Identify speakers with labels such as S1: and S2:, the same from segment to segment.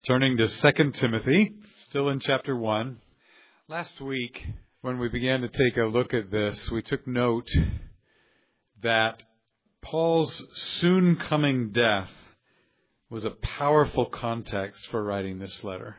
S1: Turning to 2 Timothy, still in chapter 1. Last week, when we began to take a look at this, we took note that Paul's soon coming death was a powerful context for writing this letter.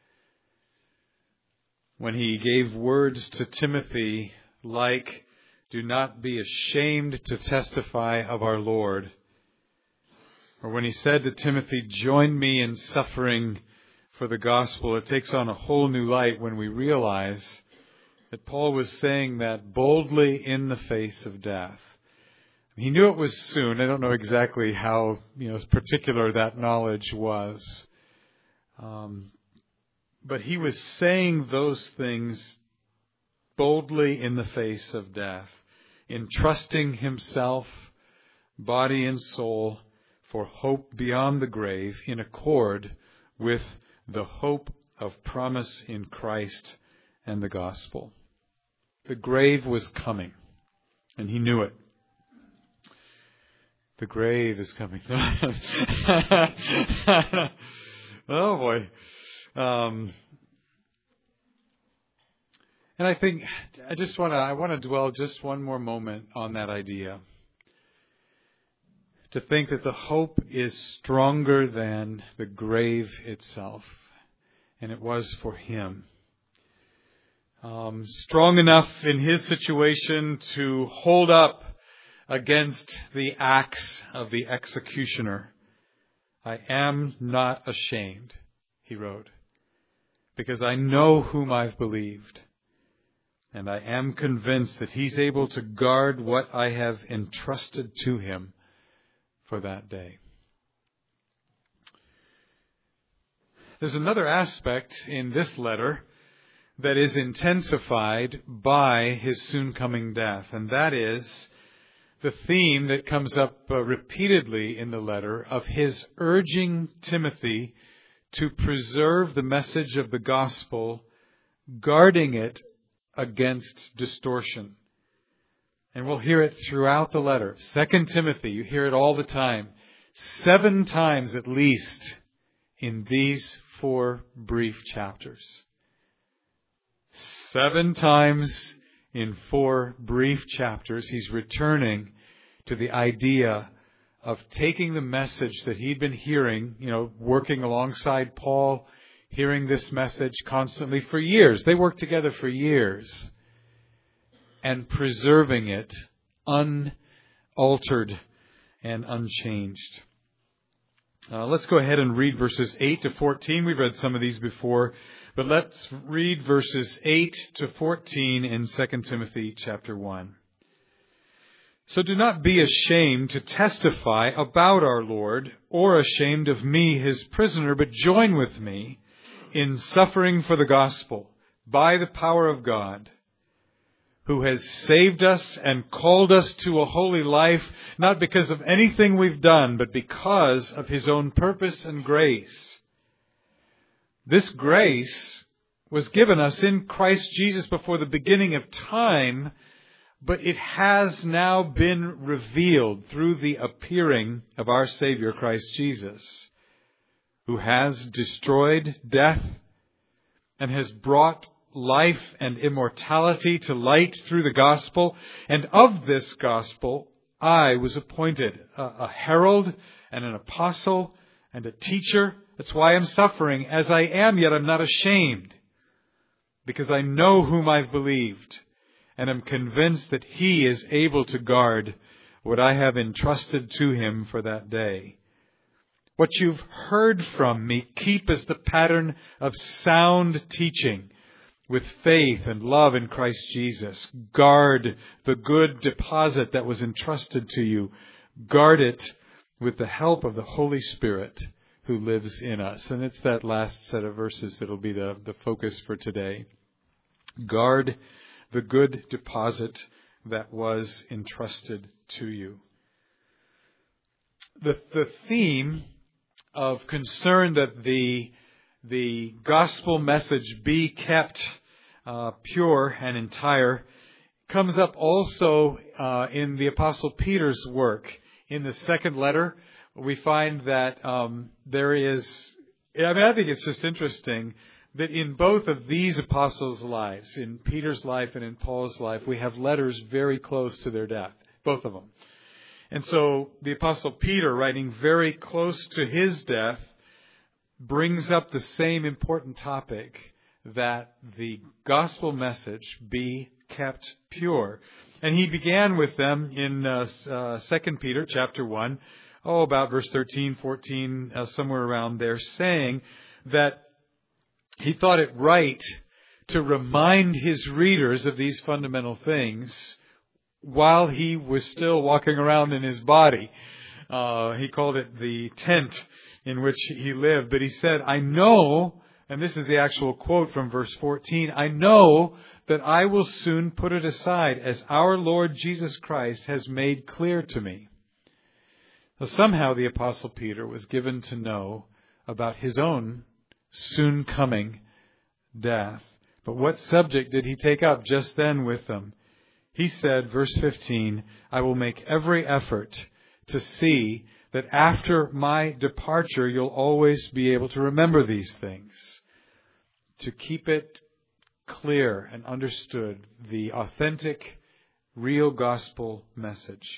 S1: When he gave words to Timothy like, "Do not be ashamed to testify of our Lord," or when he said to Timothy, "Join me in suffering for the gospel," it takes on a whole new light when we realize that Paul was saying that boldly in the face of death. He knew it was soon. I don't know exactly how particular that knowledge was. But he was saying those things boldly in the face of death, entrusting himself, body and soul, for hope beyond the grave, in accord with the hope of promise in Christ and the gospel. The grave was coming, and he knew it. The grave is coming. Oh boy. And I think I want to dwell just one more moment on that idea. To think that the hope is stronger than the grave itself. And it was for him. Strong enough in his situation to hold up against the axe of the executioner. "I am not ashamed," he wrote, "because I know whom I've believed. And I am convinced that he's able to guard what I have entrusted to him for that day." There's another aspect in this letter that is intensified by his soon coming death, and that is the theme that comes up repeatedly in the letter of his urging Timothy to preserve the message of the gospel, guarding it against distortion. And we'll hear it throughout the letter. 2 Timothy, you hear it all the time. 7 times at least in these 4 brief chapters. 7 times in 4 brief chapters, he's returning to the idea of taking the message that he'd been hearing, working alongside Paul, hearing this message constantly for years. They worked together for years. And preserving it unaltered and unchanged. Let's go ahead and read verses 8 to 14. We've read some of these before, but let's read verses 8 to 14 in 2 Timothy chapter 1. "So do not be ashamed to testify about our Lord, or ashamed of me, his prisoner, but join with me in suffering for the gospel by the power of God, who has saved us and called us to a holy life, not because of anything we've done, but because of his own purpose and grace. This grace was given us in Christ Jesus before the beginning of time, but it has now been revealed through the appearing of our Savior Christ Jesus, who has destroyed death and has brought life and immortality to light through the gospel. And of this gospel I was appointed a herald and an apostle and a teacher. That's why I'm suffering as I am, yet I'm not ashamed, because I know whom I've believed, and am convinced that he is able to guard what I have entrusted to him for that day. What you've heard from me, keep as the pattern of sound teaching, with faith and love in Christ Jesus. Guard the good deposit that was entrusted to you. Guard it with the help of the Holy Spirit who lives in us." And it's that last set of verses that'll be the focus for today. Guard the good deposit that was entrusted to you. The theme of concern that the gospel message be kept pure and entire comes up also in the Apostle Peter's work. In the second letter, we find that there is I think it's just interesting that in both of these apostles' lives, in Peter's life and in Paul's life, we have letters very close to their death, both of them. And so the Apostle Peter, writing very close to his death, brings up the same important topic, that the gospel message be kept pure. And he began with them in 2 Peter chapter 1, about verse 13, 14, somewhere around there, saying that he thought it right to remind his readers of these fundamental things while he was still walking around in his body. He called it the tent in which he lived. But he said, I know, and this is the actual quote from verse 14, I know that I will soon put it aside, as our Lord Jesus Christ has made clear to me. So somehow the Apostle Peter was given to know about his own soon coming death. But what subject did he take up just then with them? He said, verse 15, I will make every effort to see that after my departure, you'll always be able to remember these things, to keep it clear and understood, the authentic, real gospel message.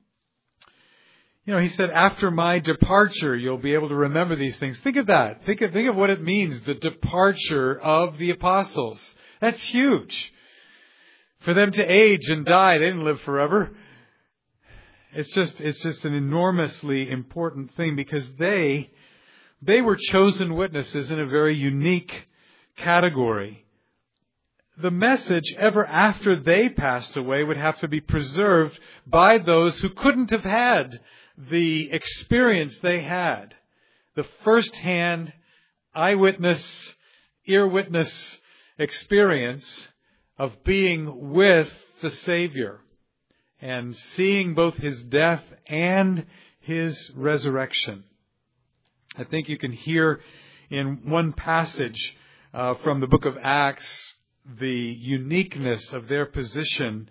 S1: He said, after my departure, you'll be able to remember these things. Think of that. Think of what it means, the departure of the apostles. That's huge. For them to age and die, they didn't live forever. It's just an enormously important thing, because they were chosen witnesses in a very unique category. The message ever after they passed away would have to be preserved by those who couldn't have had the experience they had. The first-hand, eyewitness, ear-witness experience of being with the Savior and seeing both His death and His resurrection. I think you can hear in one passage from the book of Acts the uniqueness of their position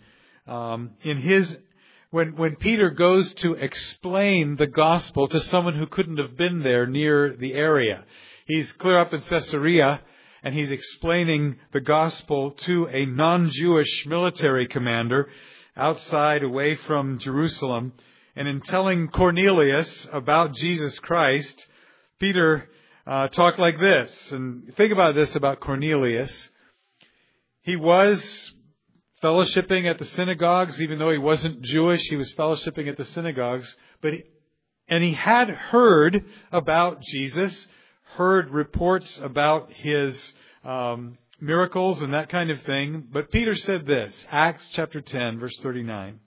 S1: when Peter goes to explain the gospel to someone who couldn't have been there near the area. He's clear up in Caesarea, and he's explaining the gospel to a non-Jewish military commander outside, away from Jerusalem. And in telling Cornelius about Jesus Christ, Peter talked like this. And think about this about Cornelius. He was fellowshipping at the synagogues, even though he wasn't Jewish. He was fellowshipping at the synagogues. And he had heard about Jesus, heard reports about His miracles and that kind of thing. But Peter said this, Acts chapter 10, verse 39.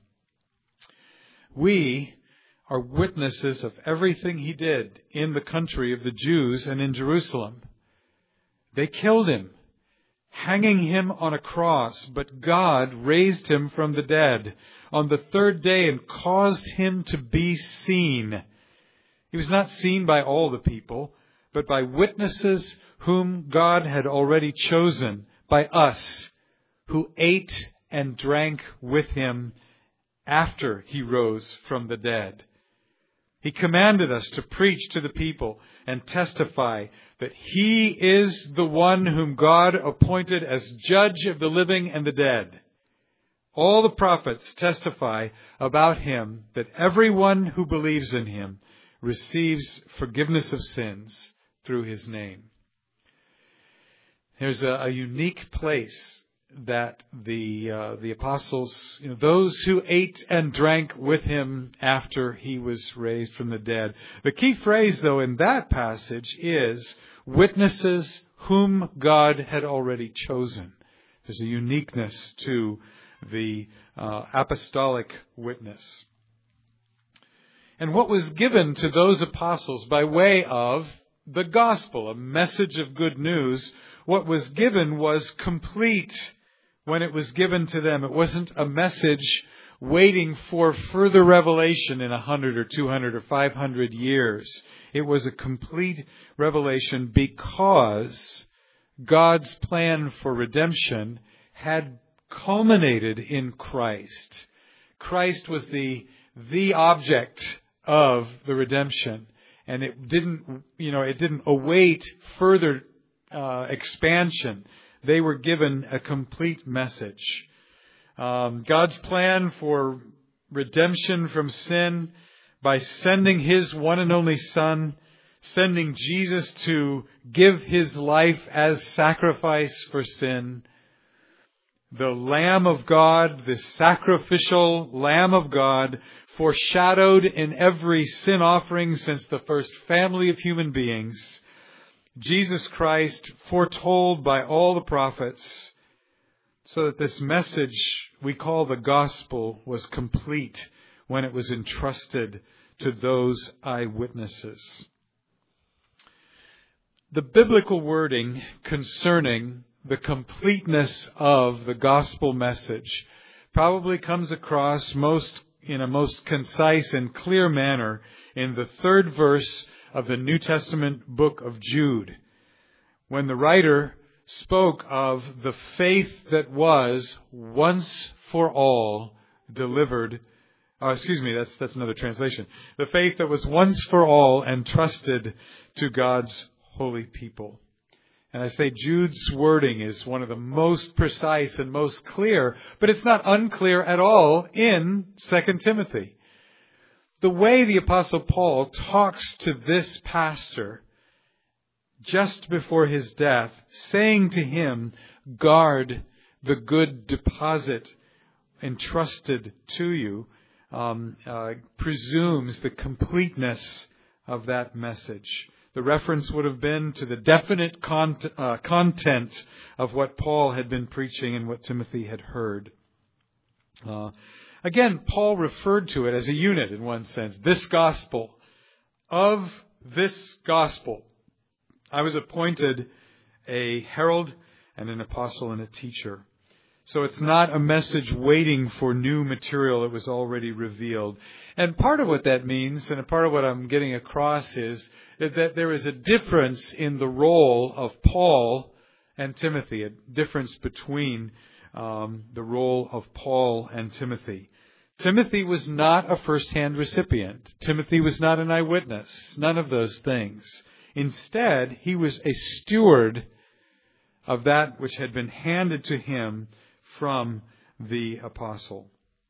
S1: We are witnesses of everything He did in the country of the Jews and in Jerusalem. They killed Him, hanging Him on a cross, but God raised Him from the dead on the third day and caused Him to be seen. He was not seen by all the people, but by witnesses whom God had already chosen, by us, who ate and drank with Him after He rose from the dead. He commanded us to preach to the people and testify that He is the one whom God appointed as judge of the living and the dead. All the prophets testify about Him, that everyone who believes in Him receives forgiveness of sins through His name. There's a unique place that the apostles, those who ate and drank with Him after He was raised from the dead. The key phrase, though, in that passage is witnesses whom God had already chosen. There's a uniqueness to the apostolic witness. And what was given to those apostles by way of the gospel, a message of good news, what was given was complete when it was given to them. It wasn't a message waiting for further revelation in 100 or 200 or 500 years. It was a complete revelation because God's plan for redemption had culminated in Christ. Christ was the object of the redemption. and it didn't await further expansion. They were given a complete message. God's plan for redemption from sin by sending His one and only Son, sending Jesus to give His life as sacrifice for sin. The Lamb of God, the sacrificial Lamb of God, foreshadowed in every sin offering since the first family of human beings. Jesus Christ, foretold by all the prophets, so that this message we call the gospel was complete when it was entrusted to those eyewitnesses. The biblical wording concerning the completeness of the gospel message probably comes across in a most concise and clear manner in the 3rd verse of the New Testament book of Jude, when the writer spoke of the faith that was once for all delivered. That's another translation. The faith that was once for all entrusted to God's holy people. And I say Jude's wording is one of the most precise and most clear, but it's not unclear at all in 2 Timothy. The way the Apostle Paul talks to this pastor just before his death, saying to him, guard the good deposit entrusted to you, presumes the completeness of that message. The reference would have been to the definite content of what Paul had been preaching and what Timothy had heard. Again, Paul referred to it as a unit in one sense. This gospel. Of this gospel, I was appointed a herald and an apostle and a teacher. So it's not a message waiting for new material that was already revealed. And part of what that means, and a part of what I'm getting across, is that there is a difference in the role of Paul and Timothy, a difference between the role of Paul and Timothy. Timothy was not a first-hand recipient. Timothy was not an eyewitness. None of those things. Instead, he was a steward of that which had been handed to him from the apostle.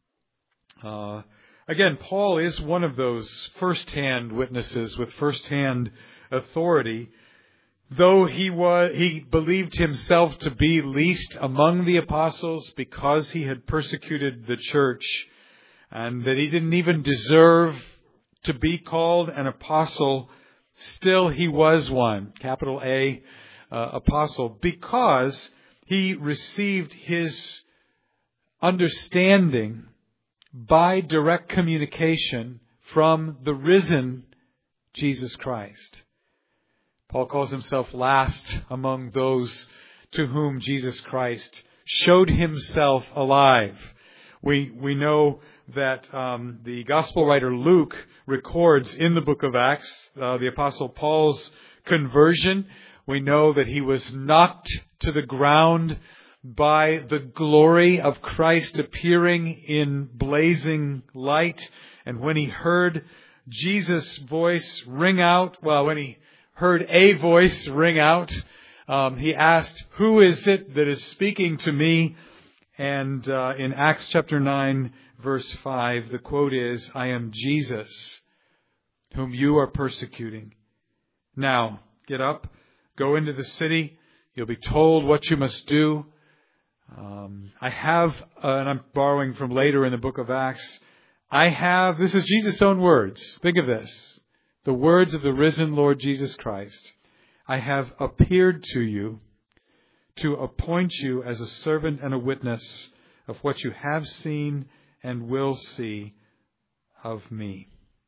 S1: Again, Paul is one of those first-hand witnesses with first-hand authority. Though he believed himself to be least among the apostles because he had persecuted the church, and that he didn't even deserve to be called an apostle, still he was one, capital A, apostle, because he received his understanding by direct communication from the risen Jesus Christ. Paul calls himself last among those to whom Jesus Christ showed himself alive. We know that the gospel writer Luke records in the book of Acts the Apostle Paul's conversion. We know that he was knocked to the ground by the glory of Christ appearing in blazing light. And when he heard Jesus' voice ring out, when he heard a voice ring out, he asked, "Who is it that is speaking to me?" And in Acts chapter 9, verse 5, the quote is, "I am Jesus, whom you are persecuting. Now, get up, go into the city. You'll be told what you must do." I have, and I'm borrowing from later in the book of Acts, this is Jesus' own words. Think of this. The words of the risen Lord Jesus Christ. "I have appeared to you to appoint you as a servant and a witness of what you have seen and will see of me."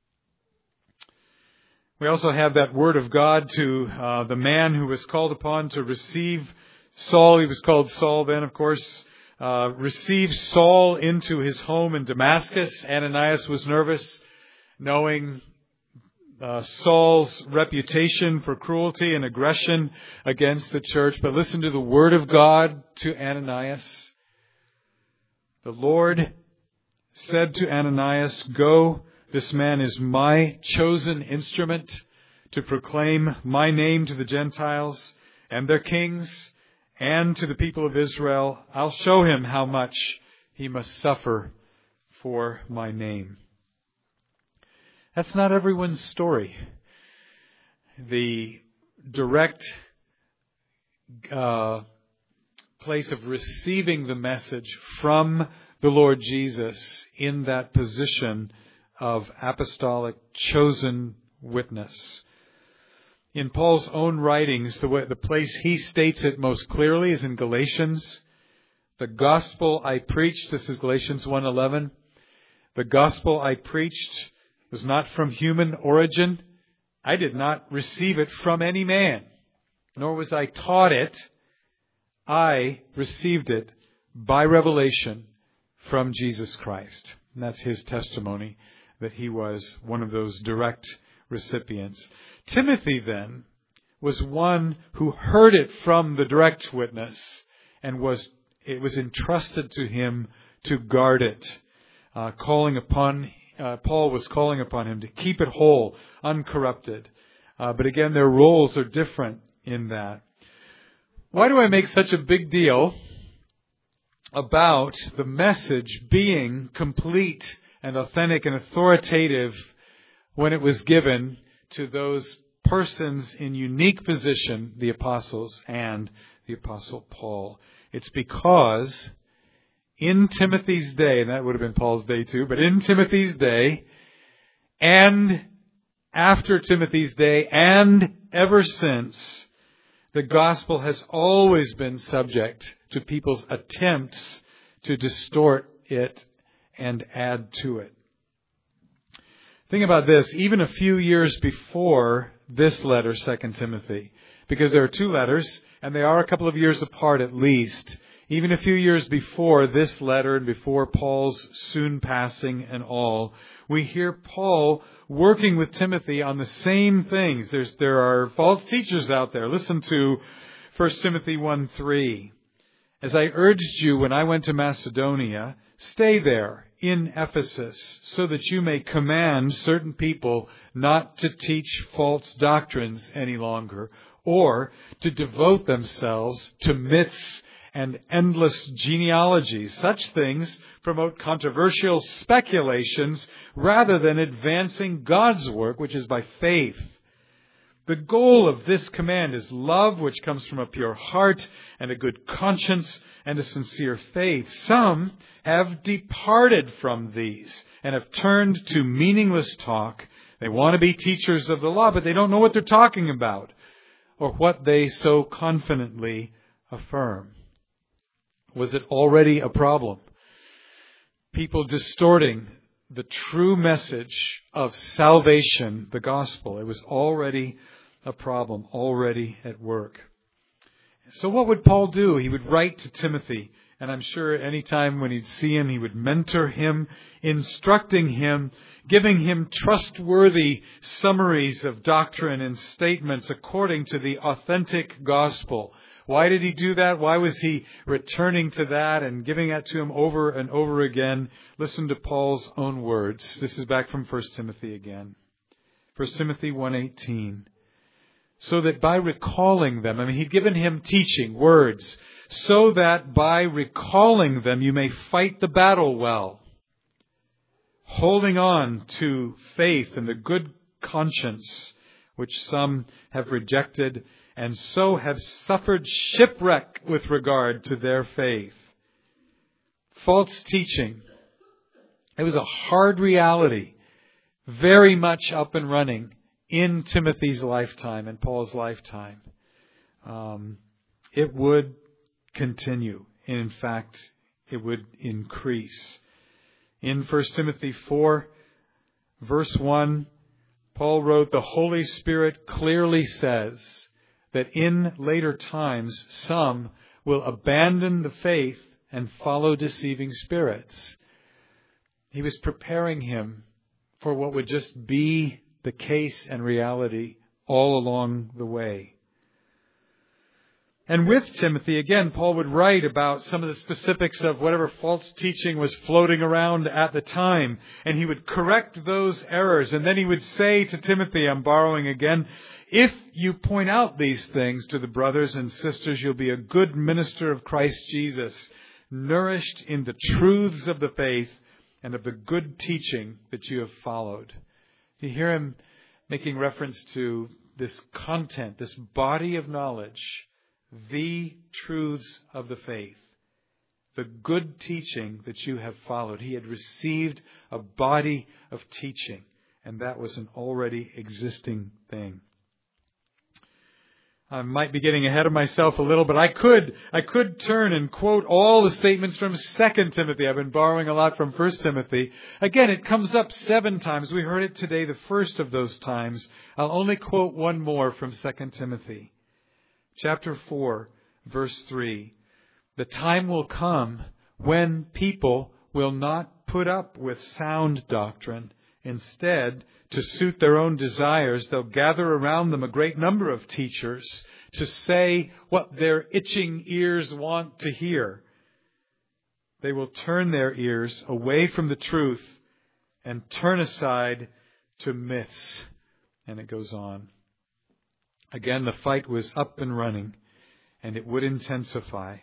S1: We also have that word of God to the man who was called upon to receive Saul. He was called Saul then, of course. Receive Saul into his home in Damascus. Ananias was nervous, knowing Saul's reputation for cruelty and aggression against the church. But listen to the word of God to Ananias. The Lord said to Ananias, "Go, this man is my chosen instrument to proclaim my name to the Gentiles and their kings and to the people of Israel. I'll show him how much he must suffer for my name. That's not everyone's story. The direct place of receiving the message from the Lord Jesus in that position of apostolic chosen witness. In Paul's own writings, the place he states it most clearly is in Galatians. The gospel I preached, this is Galatians 1:11. The gospel I preached was not from human origin. I did not receive it from any man, nor was I taught it. I received it by revelation from Jesus Christ. And that's his testimony that he was one of those direct recipients. Timothy, then, was one who heard it from the direct witness, and it was entrusted to him to guard it. Paul was calling upon him to keep it whole, uncorrupted. But again, their roles are different in that. Why do I make such a big deal about the message being complete and authentic and authoritative when it was given to those persons in unique position, the apostles and the Apostle Paul? It's because in Timothy's day, and that would have been Paul's day too, but in Timothy's day, and after Timothy's day, and ever since, the gospel has always been subject to people's attempts to distort it and add to it. Think about this, even a few years before this letter, 2 Timothy, because there are two letters, and they are a couple of years apart at least. Even a few years before this letter and before Paul's soon passing and all, we hear Paul working with Timothy on the same things. There are false teachers out there. Listen to 1 Timothy 1:3. As I urged you when I went to Macedonia, stay there in Ephesus so that you may command certain people not to teach false doctrines any longer, or to devote themselves to myths and endless genealogies. Such things promote controversial speculations rather than advancing God's work, which is by faith. The goal of this command is love, which comes from a pure heart and a good conscience and a sincere faith. Some have departed from these and have turned to meaningless talk. They want to be teachers of the law, but they don't know what they're talking about or what they so confidently affirm. Was it already a problem? People distorting the true message of salvation, the gospel. It was already a problem, already at work. So what would Paul do? He would write to Timothy, and I'm sure any time when he'd see him, he would mentor him, instructing him, giving him trustworthy summaries of doctrine and statements according to the authentic gospel. Why did he do that? Why was he returning to that and giving that to him over and over again? Listen to Paul's own words. This is back from 1 Timothy again. 1 Timothy 1:18. So that by recalling them, he'd given him teaching, words, so that by recalling them you may fight the battle well, holding on to faith and the good conscience which some have rejected, and so have suffered shipwreck with regard to their faith. False teaching. It was a hard reality, very much up and running in Timothy's lifetime and Paul's lifetime. It would continue. In fact, it would increase. In 1 Timothy 4, verse 1, Paul wrote, the Holy Spirit clearly says that in later times some will abandon the faith and follow deceiving spirits. He was preparing him for what would just be the case and reality all along the way. And with Timothy, again, Paul would write about some of the specifics of whatever false teaching was floating around at the time. And he would correct those errors. And then he would say to Timothy, I'm borrowing again, if you point out these things to the brothers and sisters, you'll be a good minister of Christ Jesus, nourished in the truths of the faith and of the good teaching that you have followed. You hear him making reference to this content, this body of knowledge, the truths of the faith, the good teaching that you have followed. He had received a body of teaching, and that was an already existing thing. I might be getting ahead of myself a little, but I could turn and quote all the statements from 2 Timothy. I've been borrowing a lot from 1 Timothy. Again, it comes up 7 times. We heard it today, the first of those times. I'll only quote one more from 2 Timothy. Chapter 4, verse 3. The time will come when people will not put up with sound doctrine. Instead, to suit their own desires, they'll gather around them a great number of teachers to say what their itching ears want to hear. They will turn their ears away from the truth and turn aside to myths. And it goes on. Again, the fight was up and running, and it would intensify.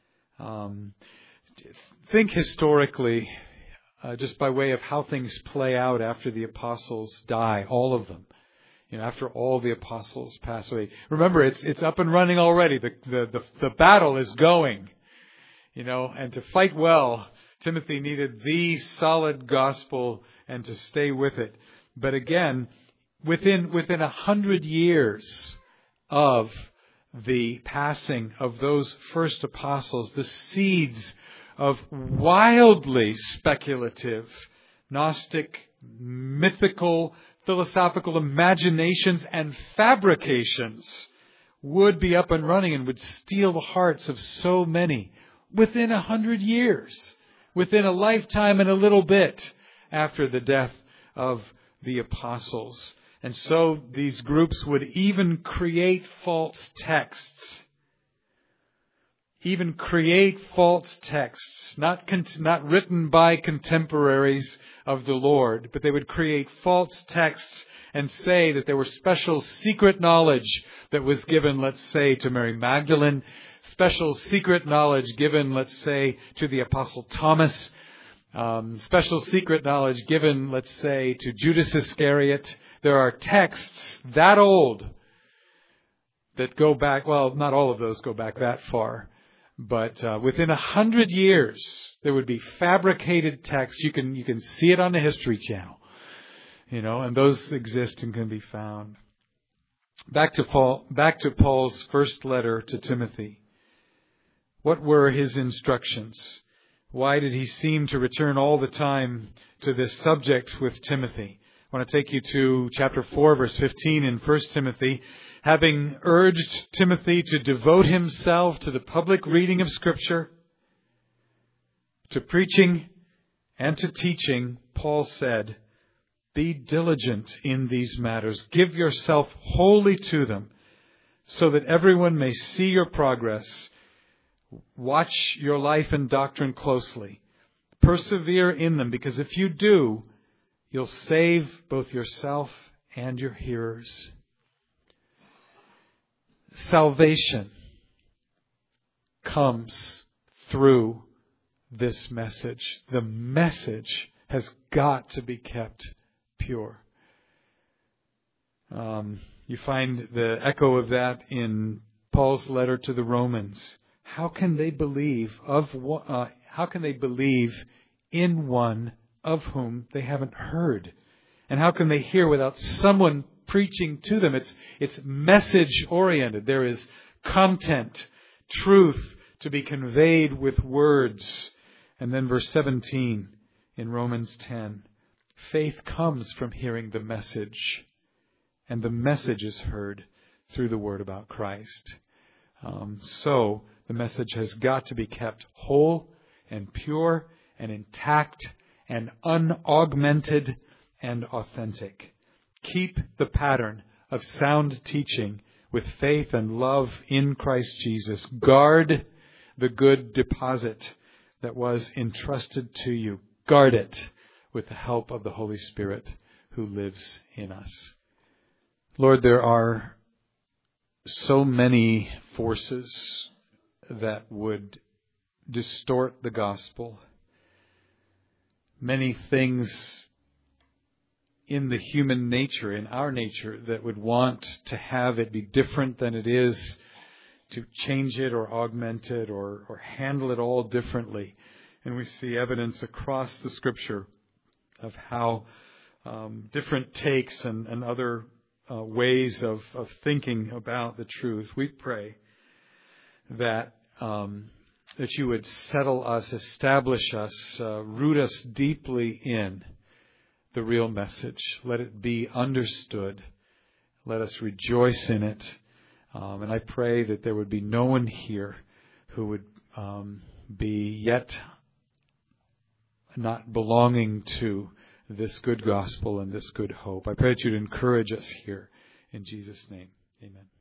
S1: Think historically, just by way of how things play out after the apostles die, all of them. After all the apostles pass away. Remember, it's up and running already. The battle is going. And to fight well, Timothy needed the solid gospel and to stay with it. But again, within 100 years of the passing of those first apostles, the seeds of wildly speculative, Gnostic, mythical, philosophical imaginations and fabrications would be up and running and would steal the hearts of so many within 100 years, within a lifetime and a little bit after the death of the apostles. And so these groups would even create false texts. Even create false texts, not written by contemporaries of the Lord, but they would create false texts and say that there was special secret knowledge that was given, let's say, to Mary Magdalene, special secret knowledge given, let's say, to the Apostle Thomas, special secret knowledge given, let's say, to Judas Iscariot. There are texts that old that go back, well, not all of those go back that far, but within 100 years, there would be fabricated texts. You can see it on the History Channel, and those exist and can be found. Back to Paul's first letter to Timothy. What were his instructions? Why did he seem to return all the time to this subject with Timothy? I want to take you to chapter 4, verse 15 in 1 Timothy. Having urged Timothy to devote himself to the public reading of Scripture, to preaching and to teaching, Paul said, be diligent in these matters. Give yourself wholly to them, so that everyone may see your progress. Watch your life and doctrine closely. Persevere in them, because if you do, you'll save both yourself and your hearers. Salvation comes through this message. The message has got to be kept pure. You find the echo of that in Paul's letter to the Romans. How can they believe in one of whom they haven't heard? And how can they hear without someone preaching to them? It's message oriented. There is content, truth to be conveyed with words. And then verse 17 in Romans 10. Faith comes from hearing the message, and the message is heard through the word about Christ. So the message has got to be kept whole and pure and intact and unaugmented and authentic. Keep the pattern of sound teaching with faith and love in Christ Jesus. Guard the good deposit that was entrusted to you. Guard it with the help of the Holy Spirit who lives in us. Lord, there are so many forces that would distort the gospel. Many things in the human nature, in our nature, that would want to have it be different than it is, to change it or augment it or handle it all differently. And we see evidence across the Scripture of how different takes and other ways of thinking about the truth. We pray that you would settle us, establish us, root us deeply in the real message. Let it be understood. Let us rejoice in it. And I pray that there would be no one here who would be yet not belonging to this good gospel and this good hope. I pray that you'd encourage us here. In Jesus' name, amen.